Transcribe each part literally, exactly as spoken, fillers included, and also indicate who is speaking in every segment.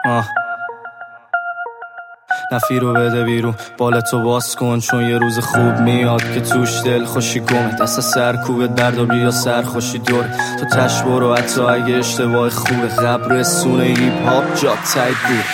Speaker 1: آه نفی رو بده بیرون، بالتو باز کن چون یه روز خوب میاد که توش دل خوشی گمه. دست سرکوبت بردار بیا سرخوشی دور تو تش برو، حتی اگه اشتباه خوبه. قبر سونه هیپ هاپ جات تایید بود.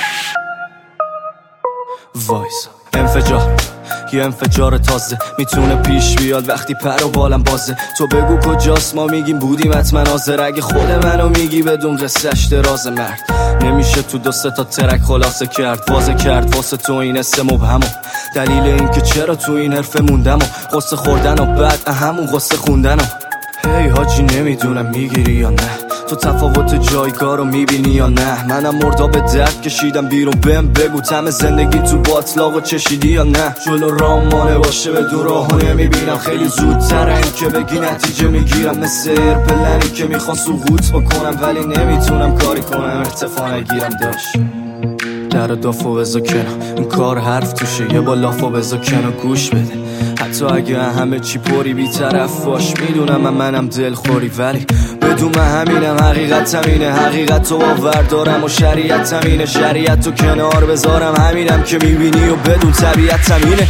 Speaker 1: وایس انفجار یه انفجار تازه میتونه پیش بیاد وقتی پر و بالم بازه. تو بگو کجاست ما میگیم بودیم حتما حاضر. اگه خود منو میگی بدون قصه‌اش دراز مرد نمیشه تو دو سه تا ترک خلاصه کرد. وازه کرد واسه تو این اسم مبهمو، دلیل این که چرا تو این حرفه موندم و قصه خوردن و بعد همون قصه خوندن و هی حاجی نمیدونم میگیری یا نه، تو تفاوت جایگاه رو میبینی یا نه. منم مرداب درد کشیدم بیرون، بهم بگو طعم زندگی تو باطلاقو چشیدی یا نه. جلو رامانه باشه به دو راهو نمیبینم، خیلی زودتره این که بگی نتیجه میگیرم. مثل ایرپلنی که میخوان سقوط بکنم ولی نمیتونم کاری کنم ارتفاع نگیرم. داشت در دافو بزا کنم، این کار حرف توشه، یه با لافو بزا کنم گوش بده. حتی اگه همه چی پری بی طرف باش، میدونم من منم دلخوری ولی بدون من همینم. حقیقت همینه، حقیقت تو باور دارم و شریعت همینه. شریعت تو کنار بذارم همینم که میبینی و بدون طبیعت همینه.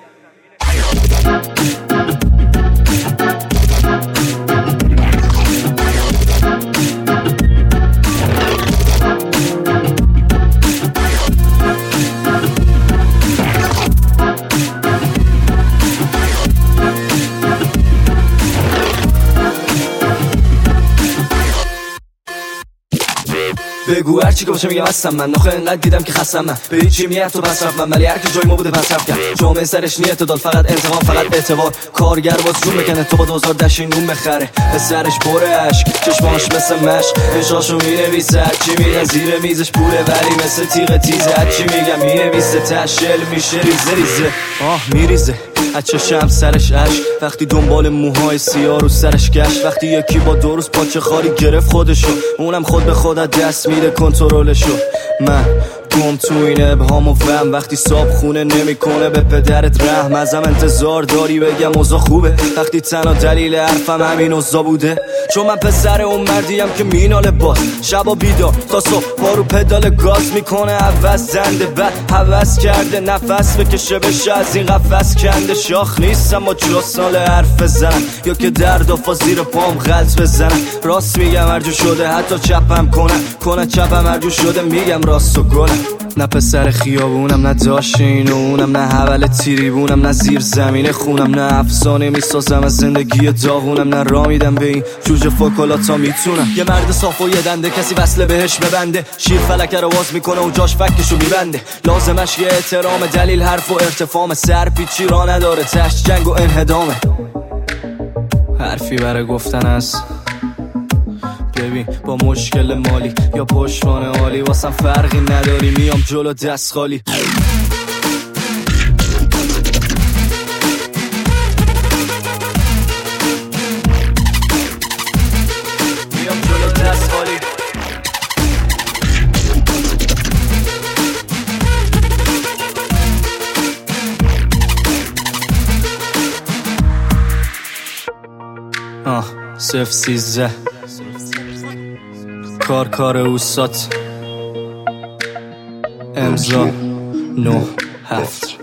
Speaker 1: بگو هرچی که باشه میگم هستم من، نخه انقدر دیدم که خستم من به هیچی میاد تو پس رفت من، ولی هر کی جای ما بوده پس رفت کرد. جامعه سرش نیت داد، فقط انتقام فقط اعتبار. کارگر باز جون بکنه تو با دوزار دشین نون بخره. به سرش پر عشق چشماش مثل مشق، انشاشو مینویسه هرچی میگن زیر میزش پوله ولی مثل تیغ تیزه. هرچی میگم مینویسه تشل میشه ریزه ریزه آه میریزه از چشم سرش عشق. وقتی دنبال موهای سیاه رو سرش گشت، وقتی یکی با دو روز پاچه خاری گرفت خودشو، اونم خود به خودت دست میده کنترلشو. من گم تو این ابهام و فهم، وقتی صاب خونه نمیکنه به پدرت رحم. ازم انتظار داری بگم اوضاع خوبه وقتی تنها دلیل حرفم همین اوضاع بوده. چون من پسر اون مردیم که میناله باز شبا بیدار تا صبح پارو پدال گاز میکنه. عوض زنده بعد عوض کرده نفس بکشه بشه از این قفس کنده. شاخ نیستم با جلو سال حرف بزنم یا که درد و زیر پام غلط بزنم. راست میگم هرجور شده حتی چپم کنم کنه چپم هرجور شده میگم راست و گلم. نه پسر خیابونم نه داشین و اونم، نه حول تیریبونم نه زیر زمین خونم، نه افسانه میسازم از زندگی داغونم، نه را میدم به این جوجه فوکالاتا میتونم. یه مرد صاف و یه دنده کسی وصله بهش ببنده، شیر فلکه رو باز میکنه و جاش فکشو میبنده. لازمش یه احترام، دلیل حرف و ارتفام، سر پیچی را نداره تشت جنگ و انهدامه. حرفی برای گفتن است ببین با مشکل مالی یا پشتوانه عالی واسم فرقی نداری، میام جلو دست خالی. میام جلو دست خالی. آه صف سیزده کار کار اوسات امضا نه هفت.